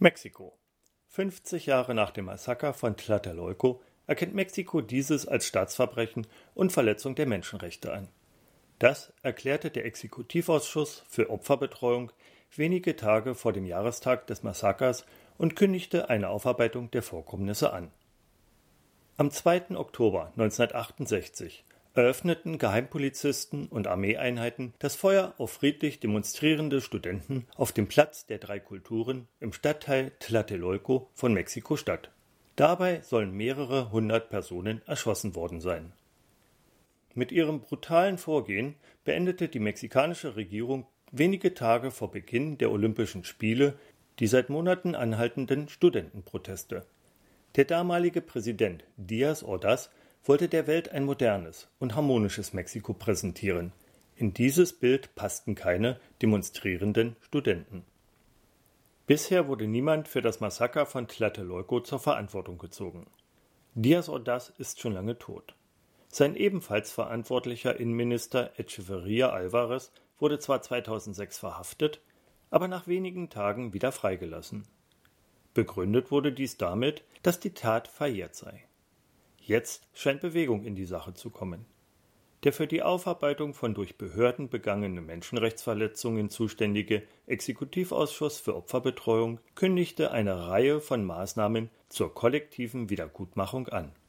Mexiko. 50 Jahre nach dem Massaker von Tlatelolco erkennt Mexiko dieses als Staatsverbrechen und Verletzung der Menschenrechte an. Das erklärte der Exekutivausschuss für Opferbetreuung wenige Tage vor dem Jahrestag des Massakers und kündigte eine Aufarbeitung der Vorkommnisse an. Am 2. Oktober 1968 eröffneten Geheimpolizisten und Armeeeinheiten das Feuer auf friedlich demonstrierende Studenten auf dem Platz der drei Kulturen im Stadtteil Tlatelolco von Mexiko-Stadt. Dabei sollen mehrere hundert Personen erschossen worden sein. Mit ihrem brutalen Vorgehen beendete die mexikanische Regierung wenige Tage vor Beginn der Olympischen Spiele die seit Monaten anhaltenden Studentenproteste. Der damalige Präsident Díaz Ordaz wollte der Welt ein modernes und harmonisches Mexiko präsentieren. In dieses Bild passten keine demonstrierenden Studenten. Bisher wurde niemand für das Massaker von Tlatelolco zur Verantwortung gezogen. Díaz Ordaz ist schon lange tot. Sein ebenfalls verantwortlicher Innenminister Echeverría Álvarez wurde zwar 2006 verhaftet, aber nach wenigen Tagen wieder freigelassen. Begründet wurde dies damit, dass die Tat verjährt sei. Jetzt scheint Bewegung in die Sache zu kommen. Der für die Aufarbeitung von durch Behörden begangenen Menschenrechtsverletzungen zuständige Exekutivausschuss für Opferbetreuung kündigte eine Reihe von Maßnahmen zur kollektiven Wiedergutmachung an.